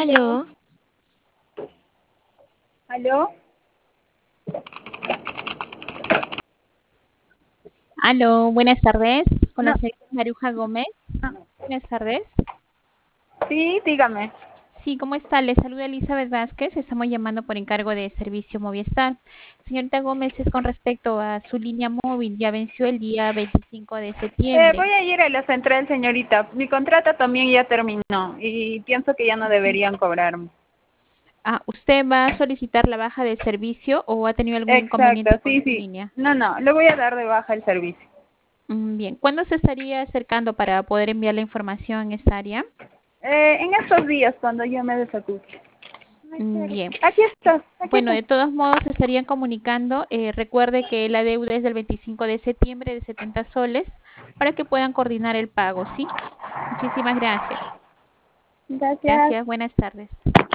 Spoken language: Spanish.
Aló, Aló, aló. Aló, buenas tardes, con la No, señora Maruja Gómez. no. Buenas tardes. Sí, dígame. Sí, ¿cómo está? Le saluda Elizabeth Vázquez. Estamos llamando por encargo de servicio Movistar. Señorita Gómez, es con respecto a su línea móvil. Ya venció el día 25 de septiembre. Voy a ir a la central, señorita. Mi contrato también ya terminó y pienso que ya no deberían cobrarme. ¿Usted va a solicitar la baja de servicio o ha tenido algún Exacto, inconveniente con sí, su sí. línea? No, no, le voy a dar de baja el servicio. Bien, ¿cuándo se estaría acercando para poder enviar la información en esta área? En estos días, cuando yo me desocupe. Bien. Aquí está, aquí Bueno, está. de todos modos se estarían comunicando. Recuerde que la deuda es del 25 de septiembre de 70 soles para que puedan coordinar el pago, ¿sí? Muchísimas gracias. Gracias. Gracias, buenas tardes.